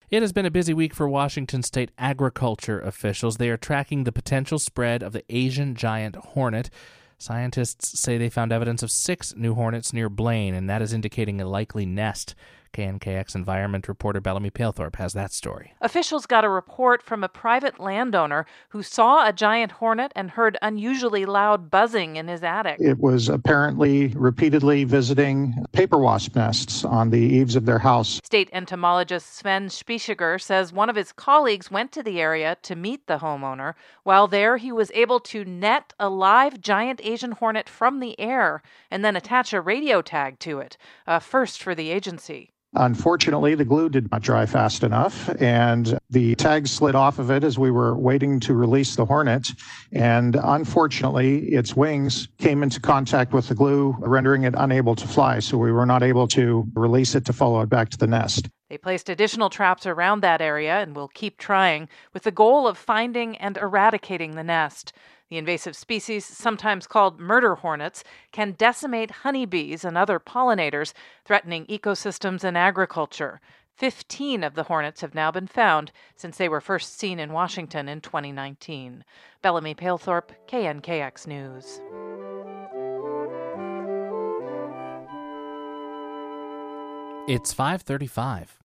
It has been a busy week for Washington state agriculture officials. They are tracking the potential spread of the Asian giant hornet. Scientists say they found evidence of 6 new hornets near Blaine, and that is indicating a likely nest. KNKX environment reporter Bellamy Palethorpe has that story. Officials got a report from a private landowner who saw a giant hornet and heard unusually loud buzzing in his attic. It was apparently repeatedly visiting paper wasp nests on the eaves of their house. State entomologist Sven Spichiger says one of his colleagues went to the area to meet the homeowner. While there, he was able to net a live giant Asian hornet from the air and then attach a radio tag to it, a first for the agency. Unfortunately, the glue did not dry fast enough, and the tag slid off of it as we were waiting to release the hornet. And unfortunately, its wings came into contact with the glue, rendering it unable to fly. So we were not able to release it to follow it back to the nest. They placed additional traps around that area and will keep trying with the goal of finding and eradicating the nest. The invasive species, sometimes called murder hornets, can decimate honeybees and other pollinators, threatening ecosystems and agriculture. 15 of the hornets have now been found since they were first seen in Washington in 2019. Bellamy Palethorpe, KNKX News. It's 5:35.